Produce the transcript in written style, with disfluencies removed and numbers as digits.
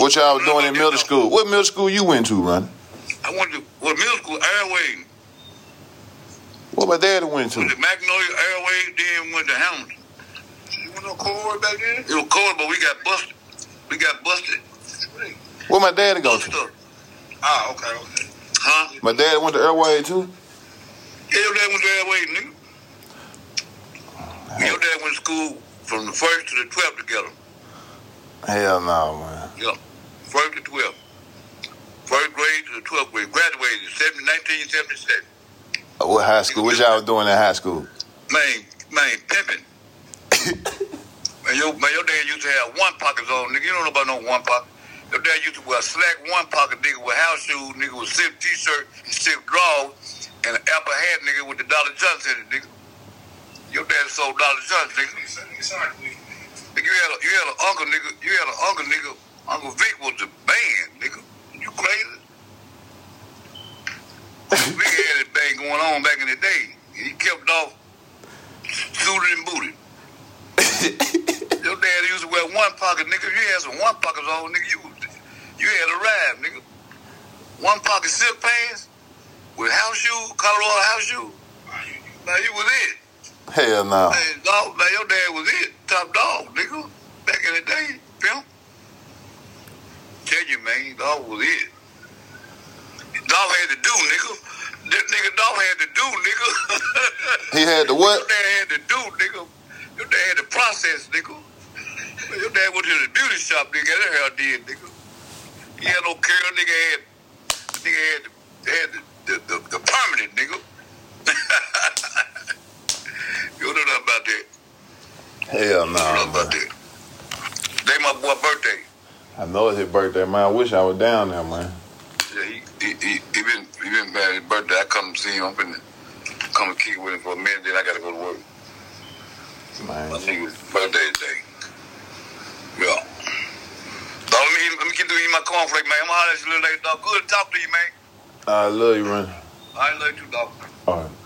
What y'all was doing in middle school? What middle school you went to, Ronnie? I went to middle school, Airway. What my daddy went to? Went to Magnolia Airway, then went to Hamilton. You went on Cold back then? It was cold, but we got busted. Where my daddy go to? Ah, okay. Huh? My daddy went to Airway too? Yeah, your dad went to Airway, nigga. Your dad went to school from the 1st to the 12th together. Hell no, man. Yeah, 1st to 12th. 1st grade to the 12th grade. Graduated in 1977. What high school? What y'all was doing in high school? Man, pimping. man, your dad used to have one pockets on, nigga. You don't know about no one pocket. Your dad used to wear slack one pocket, nigga, with house shoes, nigga, with silk t-shirt, silk drawers, and an apple hat, nigga, with the Dollar Johnson in it, nigga. Your dad sold Dollar Johnson, nigga. Nigga, you had an uncle, nigga. Uncle Vic was the band, nigga. You crazy? Uncle Vic had this thing going on back in the day. And he kept off suited and booted. Your dad used to wear one pocket, nigga. If you had some one pockets on, nigga, you had a ride, nigga. One pocket silk pants with house shoes, Colorado house shoes. Now you was it. Hell no. Hey, dog, now your dad was it. Top dog, nigga. Back in the day, pimp. Tell you, man, dog was it. Dog had to do, nigga. This nigga dog had to do, nigga. He had to what? Your dad had to do, nigga. Your dad had to process, nigga. Your dad went to the beauty shop, nigga. That hell did, nigga. He had no curl, nigga. Had the permanent, nigga. You don't know nothing about that. Hell no. You don't know about that. Today my boy's birthday. I know it's his birthday, man. I wish I was down there, man. Yeah, he been bad his birthday. I come see him. I'm finna come and kick with him for a minute, then I gotta go to work. Man. My nigga's birthday today. Yeah. Dog, let me keep doing my cornflake, man. I'm gonna holler at you a little later, dog. Good to talk to you, man. I love you, Ronnie. I love you too, dog. All right.